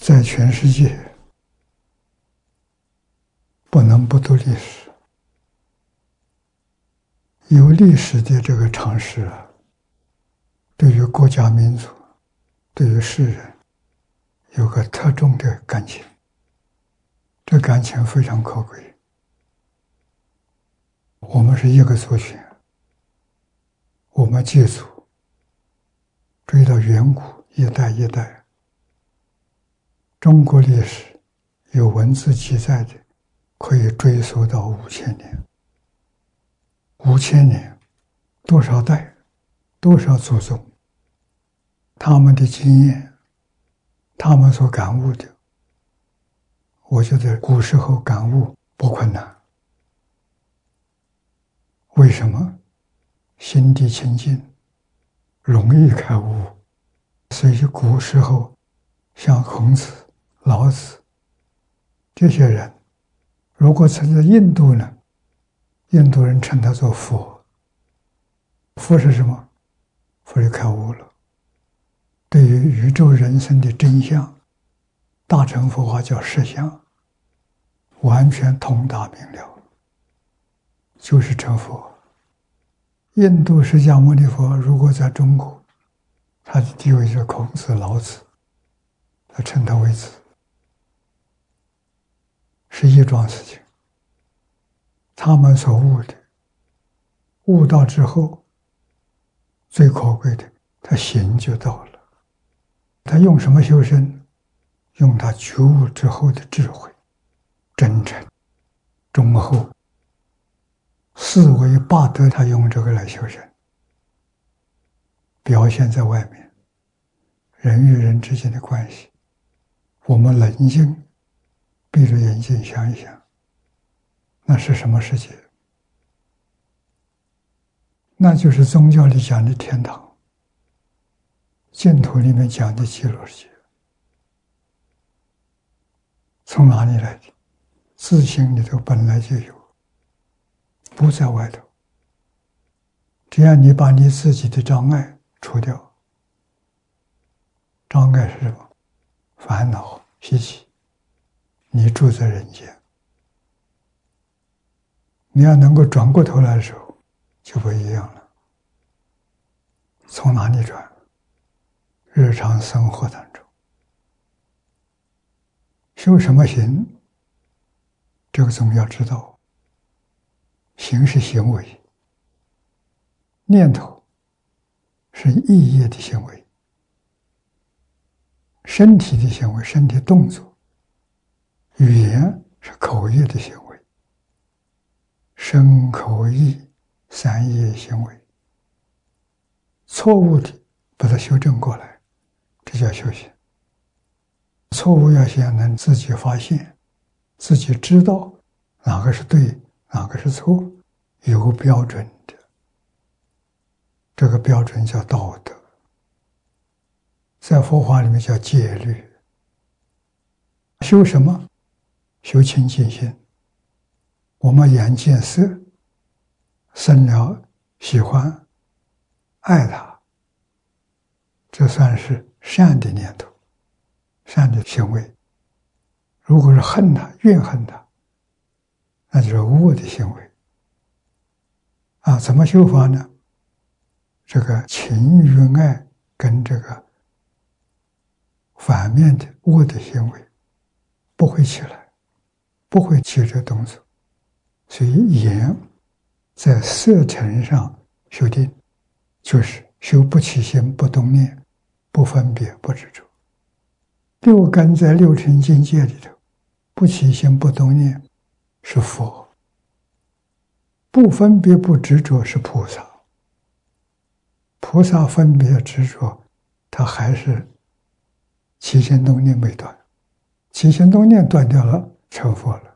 在全世界不能不读历史，有历史的这个常识啊，对于国家民族，对于世人，有个特重的感情，这感情非常可贵。我们是一个族群，我们祭祖追到远古，一代一代。中国历史有文字记载的，可以追溯到5000年。5000年，多少代，多少祖宗，他们的经验，他们所感悟的，我觉得古时候感悟不困难。为什么？心地清净，容易开悟。所以古时候像孔子、老子这些人，如果存在印度呢，印度人称他做佛。佛是什么？佛就开悟了，对于宇宙人生的真相，大乘佛法叫实相，完全通达明了，就是成佛。印度释迦牟尼佛如果在中国，他的地位是孔子、老子，他称他为子，是一桩事情。他们所悟的，悟到之后，最可贵的，他行就到了。他用什么修身？用他觉悟之后的智慧、真诚、忠厚、四维八德，他用这个来修身。表现在外面，人与人之间的关系，我们冷静闭着眼睛想一想，那是什么世界？那就是宗教里讲的天堂，净土里面讲的极乐世界。从哪里来的？自性里头本来就有，不在外头。只要你把你自己的障碍除掉，障碍是什么？烦恼、习气。你住在人间，你要能够转过头来的时候，就不一样了。从哪里转？日常生活当中，修什么行？这个总要知道。行是行为，念头是意业的行为，身体的行为，身体动作，语言是口业的行为，身口意三业行为，错误的把它修正过来，这叫修行。错误要先能自己发现，自己知道哪个是对，哪个是错，有标准的。这个标准叫道德，在佛法里面叫戒律。修什么？修清净心。我们眼见色，生了喜欢、爱它，这算是善的念头，善的行为。如果是恨它、怨恨它，那就是恶的行为。怎么修法呢？这个情欲爱跟这个反面的恶的行为不会起来，不会起这动作。所以眼在色尘上修定，就是修不起心、不动念、不分别、不执着。六根在六尘境界里头，不起心、不动念是佛，不分别、不执着是菩萨。菩萨分别执着，他还是起心动念没断，起心动念断掉了，成佛了。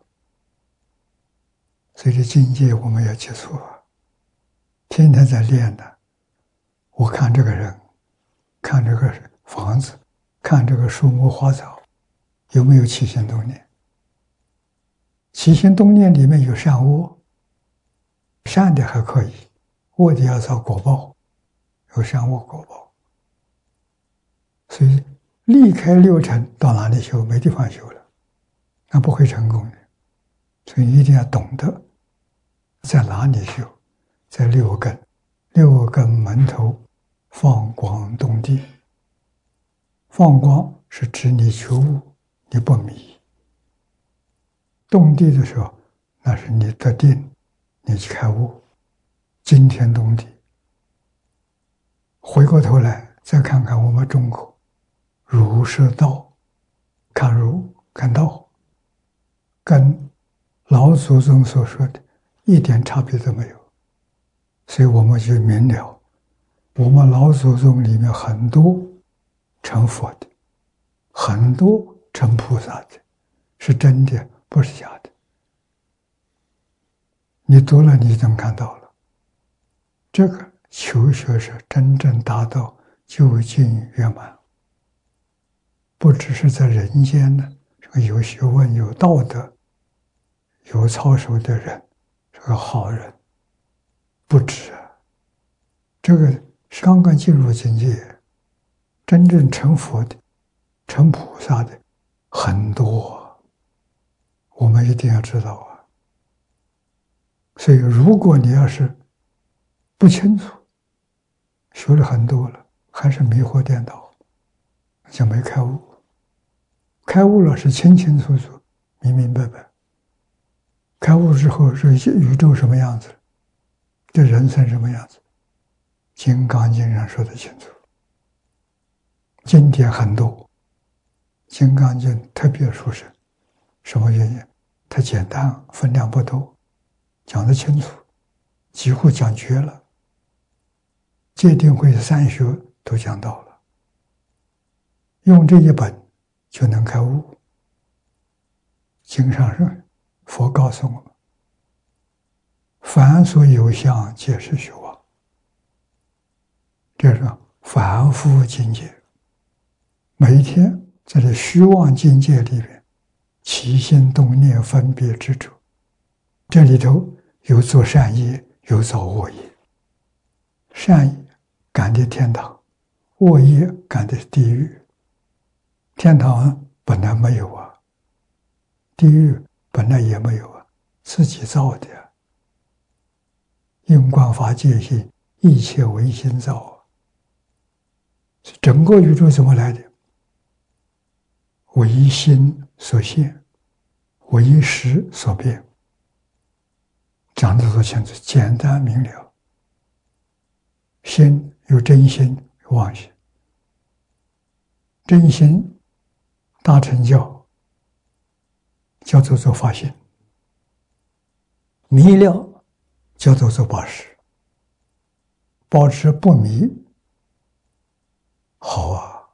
所以这境界我们要记住啊，天天在练的。我看这个人，看这个房子，看这个树木花草，有没有起心动念？起心动念里面有善恶，善的还可以，恶的要遭果报，有善恶果报。所以离开六尘到哪里修？没地方修了，那不会成功的。所以一定要懂得在哪里修，在六根，六根门头放光动地。放光是指你求悟，你不迷；动地的时候，那是你得定，你去开悟，惊天动地。回过头来再看看我们中国，儒释道，看儒看道，跟老祖宗所说的一点差别都没有。所以我们就明了，我们老祖宗里面很多成佛的，很多成菩萨的，是真的，不是假的。你读了，你能看到了。这个求学是真正达到究竟圆满，不只是在人间呢，这个有学问、有道德、有操守的人，是个好人，不止啊。这个是刚刚进入境界，真正成佛的、成菩萨的很多，我们一定要知道啊。所以，如果你要是不清楚，学了很多了，还是迷惑颠倒，就没开悟。开悟了是清清楚楚、明明白白。开悟之后，这宇宙什么样子，这人生什么样子，《金刚经》上说得清楚。经典很多，《金刚经》特别殊胜，什么原因？它简单，分量不多，讲得清楚，几乎讲绝了。戒定慧三学都讲到了，用这一本就能开悟。经上说，佛告诉我们，凡所有相，皆是虚妄。这是凡夫境界，每一天在这虚妄境界里面起心动念分别执着，这里头有做善业，有造恶业。善业感的天堂，恶业感的地狱。天堂本来没有啊，地狱本来也没有啊，自己造的啊。因观法界性，一切唯心造啊。整个宇宙怎么来的？唯心所现，唯识所变。讲得多清楚，简单明了。心有真心，有妄心。真心大乘教叫做法心，迷了叫做保持，保持不迷，好啊。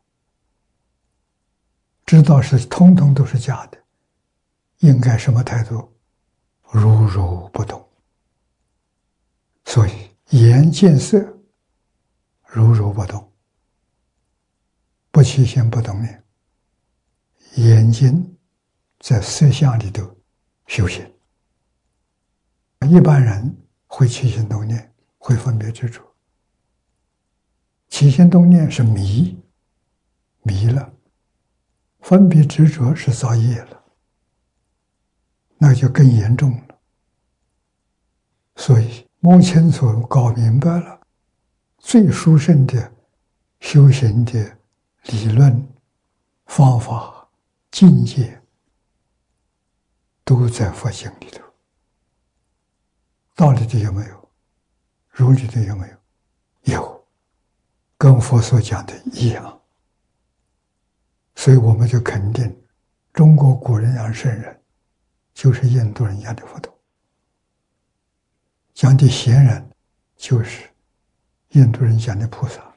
知道是通通都是假的，应该什么态度？如如不动。所以眼见色，如如不动，不起心不动念。眼睛在色相里头修行，一般人会起心动念，会分别执着。起心动念是迷了，分别执着是造业了，那就更严重了。所以摸清楚、搞明白了，最殊胜的修行的理论、方法、境界，都在佛经里头。道理的有没有？如理的有没有？有，跟佛所讲的一样。所以我们就肯定，中国古人讲圣人，就是印度人讲的佛陀。讲的贤人，就是印度人讲的菩萨。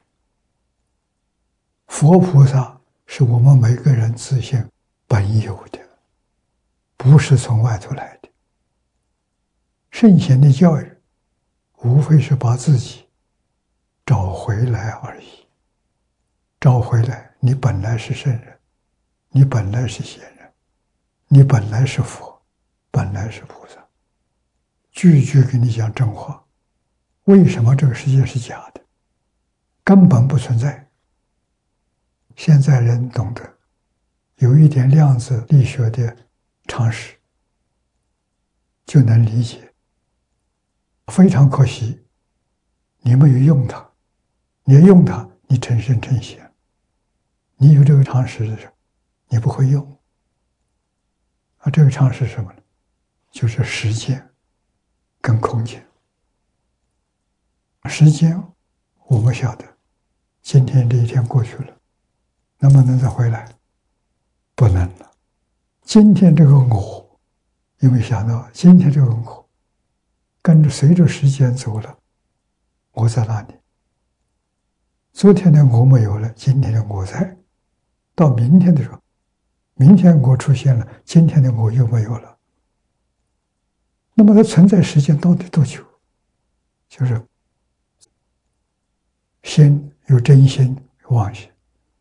佛菩萨是我们每个人自性本有的，不是从外头来的。圣贤的教育，无非是把自己找回来而已。找回来，你本来是圣人，你本来是贤人，你本来是佛，本来是菩萨。句句给你讲真话。为什么这个世界是假的？根本不存在。 现在人懂得有一点量子力学的常识，就能理解。非常可惜，你没有用它。你要用它，你成圣成贤。你有这个常识的时候，你不会用。这个常识是什么呢？就是时间跟空间。时间我们晓得，今天这一天过去了，能不能再回来？不能了。今天这个我，因为想到今天这个我跟着随着时间走了，我在哪里？昨天的我没有了，今天的我在。到明天的时候，明天我出现了，今天的我又没有了。那么它存在时间到底多久？就是心有真心，有妄心。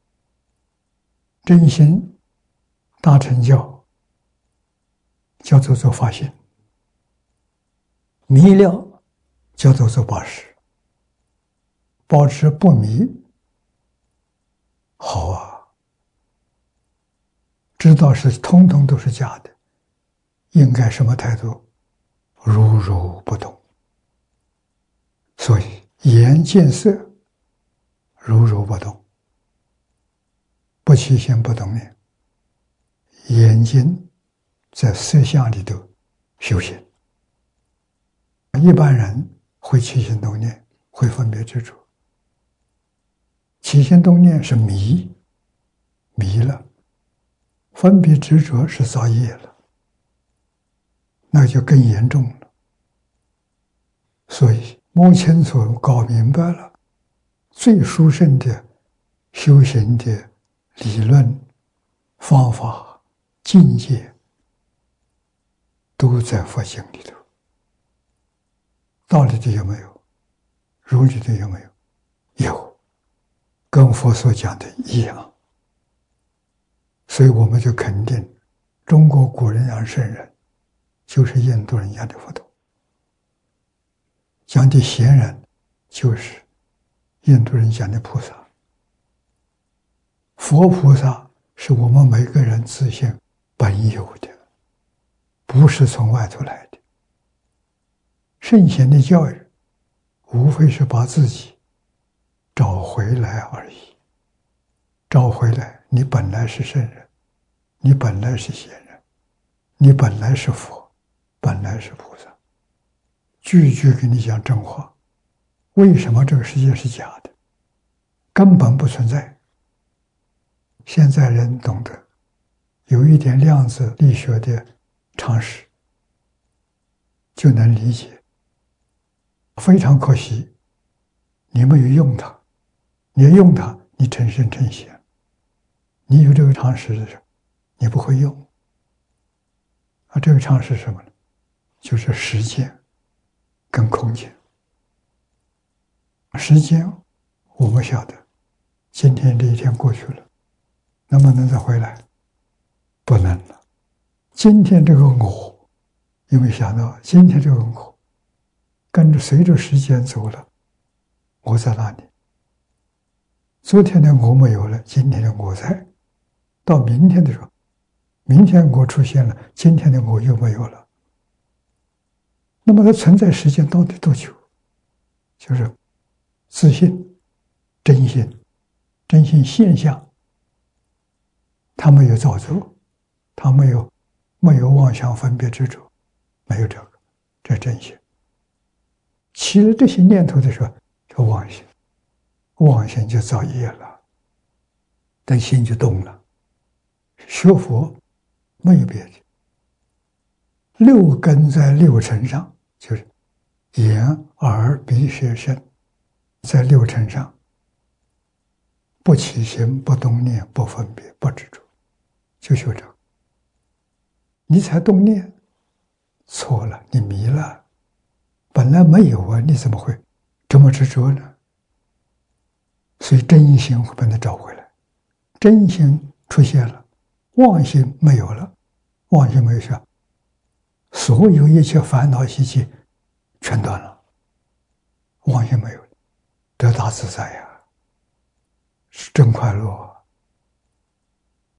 真心大乘教叫做发心，迷了叫做保持，保持不迷好啊。知道是通通都是假的，应该什么态度？如如不动。所以眼见色，如如不动，不起心不动念。眼睛在色相里头修行。一般人会起心动念，会分别执着。起心动念是迷了，分别执着是造业了，那就更严重了。所以摸清楚搞明白了，最殊胜的修行的理论方法境界都在佛经里头。道理的有没有？如理的有没有？有，跟佛所讲的一样。所以我们就肯定中国古人讲圣人就是印度人讲的佛陀，讲的贤人就是印度人讲的菩萨。佛菩萨是我们每个人自性本有的，不是从外头来的。圣贤的教育无非是把自己找回来而已。找回来，你本来是圣人，你本来是贤人，你本来是佛，本来是菩萨。句句跟你讲真话。为什么这个世界是假的？根本不存在。现在人懂得有一点量子力学的常识，就能理解。非常可惜，你没有用它。你要用它，你成圣成贤。你有这个常识的时候，你不会用。这个常识是什么呢？就是时间跟空间。时间我们晓得，今天这一天过去了，能不能再回来？不能了。今天这个我，因为想到今天这个我跟着随着时间走了，我在哪里？昨天的我没有了，今天的我在。到明天的时候，明天我出现了，今天的我又没有了。那么它存在时间到底多久？就是自信、真心、真心现象，它没有造作，它没有妄想分别执着，没有这个，这是真心。起了这些念头的时候，叫妄心，妄心就造业了，但心就动了。学佛没有别的，六根在六尘上，就是眼、耳、鼻、舌、身，在六尘上，不起心、不动念、不分别、不执着，就修这个。你才动念，错了，你迷了，本来没有啊，你怎么会这么执着呢？所以真心会把它找回来，真心出现了，妄心没有了，妄心没有了，所有一切烦恼习气全断了，妄心没有了，得大自在呀，是真快乐。